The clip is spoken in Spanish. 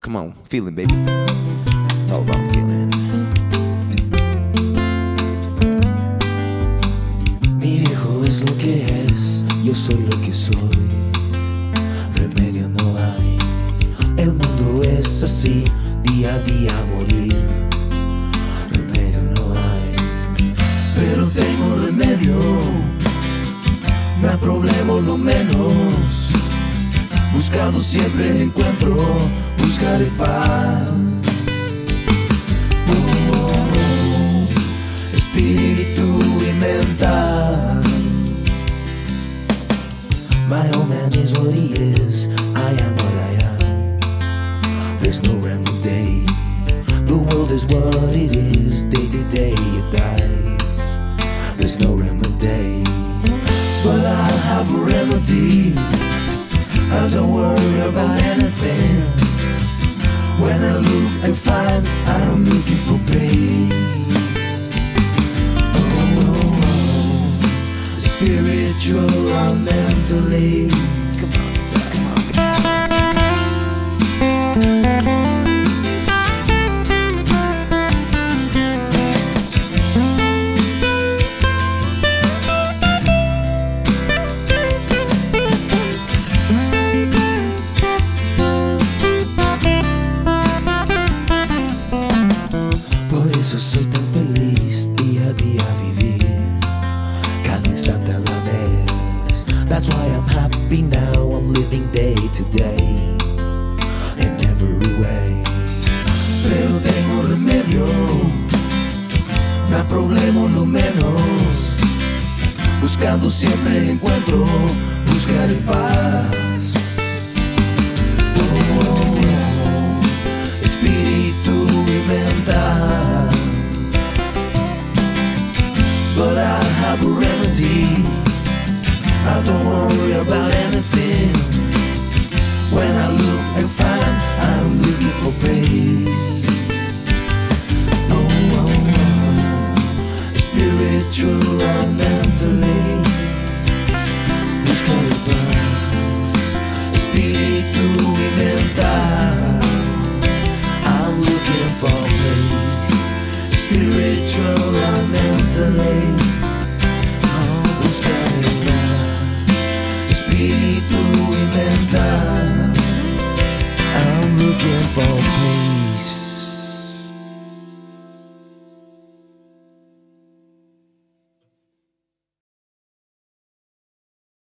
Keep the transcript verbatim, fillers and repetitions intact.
Come on, feeling, baby. It's all about feeling. Mi viejo es lo que es, yo soy lo que soy. Remedio no hay, el mundo es así, día a día morir. Remedio no hay, pero tengo remedio. Me ha problema lo menos. Buscando siempre encuentro, buscaré paz. Oh, oh, oh. Espíritu y mental. My old man is what he is, I am what I am. There's no remedy. The world is what it is, day to day it dies. There's no remedy, but I have a remedy. I don't worry about anything. When I look, I find I'm looking for peace. Oh, oh, oh. Spiritual or mentally. Come on, come on. Por eso soy tan feliz, día a día vivir, cada instante a la vez. That's why I'm happy now, I'm living day to day, in every way. Pero tengo remedio, me ha problema lo menos. Buscando siempre encuentro, buscaré paz. Oh, oh, oh. Espíritu y mental. But I have a remedy. I don't worry about anything. When I look and find I'm looking for peace. Oh, oh, oh. Spiritual and mentally. Buscaré paz. Espíritu y mental. I'm looking for peace. Spiritual and mentally. Oh, buscaré paz. Espíritu y mental. I'm looking for peace.